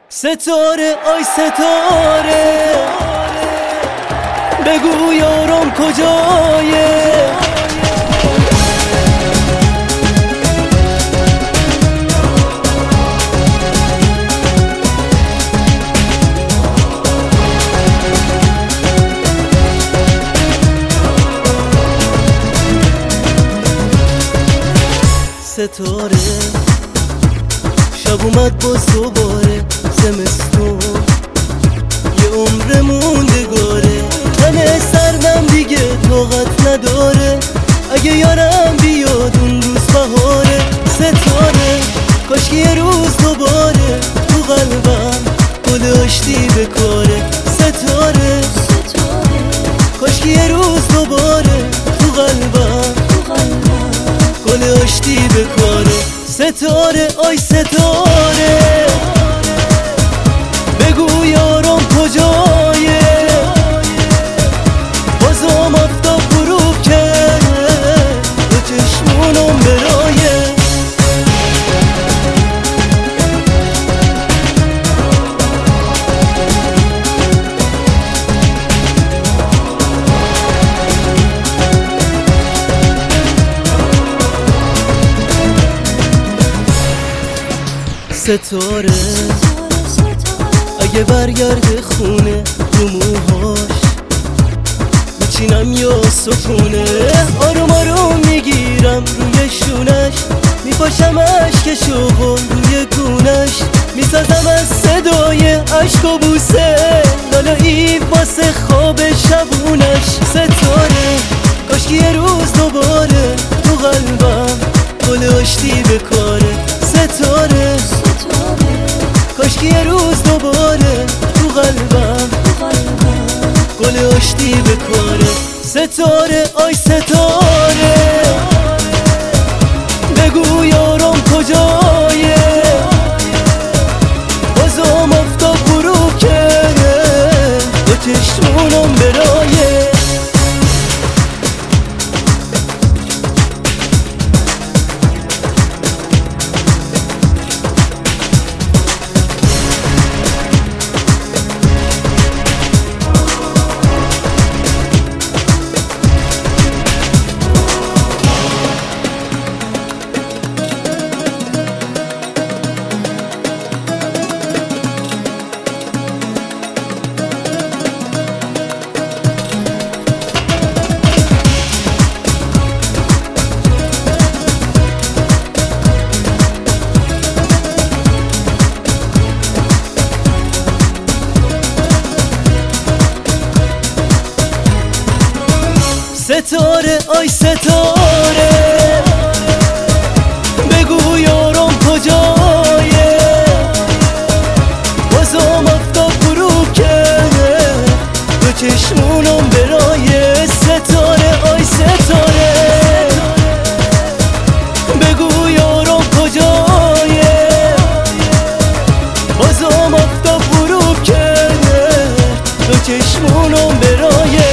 ستاره آی ستاره بگو یارم کجایه. ستاره شب اومد باز دوباره، زمستون یه عمر موندگاره، تن سردم دیگه طاقت نداره، اگه یارم بیاد اون روز بهاره. ستاره کاش یه روز دوباره تو قلبم گل آشتی بکاره. ستاره کاش یه روز دوباره تو قلبم گل آشتی بکاره. ستاره آی ستاره بگو یارم کجایه، بازم آفتاب غروب کرد دو چشمونم برایه. ستاره اگه برگرده خونه رو موهاش میچینم یا سکونه، آروم آروم میگیرم روی شونش، میپاشم عشقشو روی گونش، میسازم از صدای عشق و بوسه لالایی واسه خواب شبونش. ستاره کاش یه روز دوباره تو قلبم گل آشتی بکاره. ستاره کاش یه روز دوباره تو قلبم گل آشتی بکاره. ستاره آی ستاره بگو یارم کجایه، بازم آفتاب غروب کرد دو چشمونم برایه. ستاره آی ستاره بگو یارم کجایه، بازم آفتاب غروب کرد دو چشمونم برایه. ستاره آی ستاره بگو یارم کجایه، بازم آفتاب غروب کرد دو چشمونم برایه.